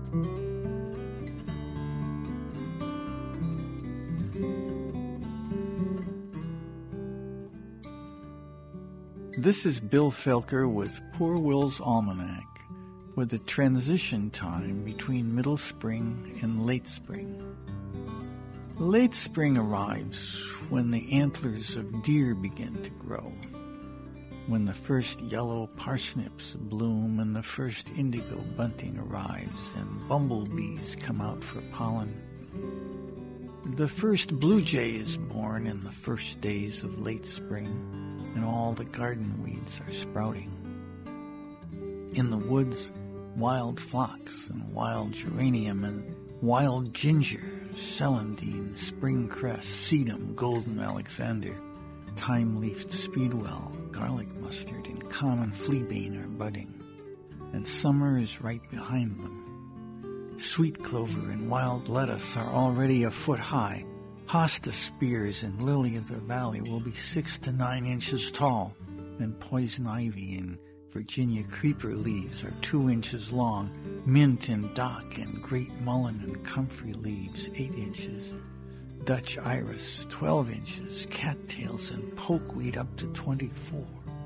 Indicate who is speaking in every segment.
Speaker 1: This is Bill Felker with Poor Will's Almanac, with the transition time between middle spring and late spring. Late spring arrives when the antlers of deer begin to grow, when the first yellow parsnips bloom and the first indigo bunting arrives and bumblebees come out for pollen. The first blue jay is born in the first days of late spring, and all the garden weeds are sprouting. In the woods, wild phlox and wild geranium and wild ginger, celandine, springcress, sedum, golden Alexander, thyme-leafed speedwell, garlic mustard, and common fleabane are budding, and summer is right behind them. Sweet clover and wild lettuce are already a foot high. Hosta spears and lily of the valley will be 6 to 9 inches tall, and poison ivy and Virginia creeper leaves are 2 inches long, mint and dock and great mullein and comfrey leaves 8 inches, Dutch iris 12 inches, cattails and pokeweed up to 24.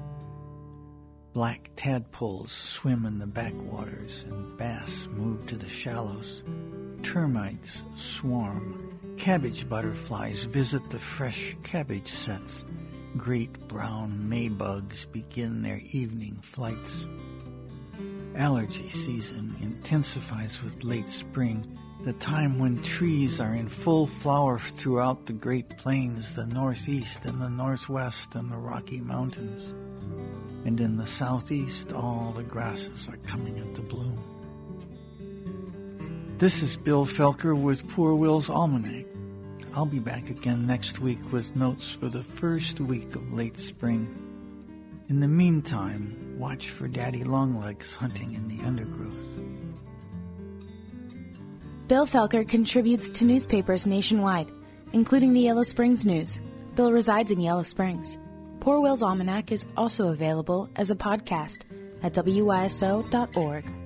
Speaker 1: Black tadpoles swim in the backwaters and bass move to the shallows. Termites swarm. Cabbage butterflies visit the fresh cabbage sets. Great brown maybugs begin their evening flights. Allergy season intensifies with late spring, the time when trees are in full flower throughout the Great Plains, the Northeast and the Northwest and the Rocky Mountains. And in the Southeast, all the grasses are coming into bloom. This is Bill Felker with Poor Will's Almanac. I'll be back again next week with notes for the first week of late spring. In the meantime, watch for Daddy Longlegs hunting in the undergrowth.
Speaker 2: Bill Felker contributes to newspapers nationwide, including the Yellow Springs News. Bill resides in Yellow Springs. Poor Will's Almanac is also available as a podcast at wyso.org.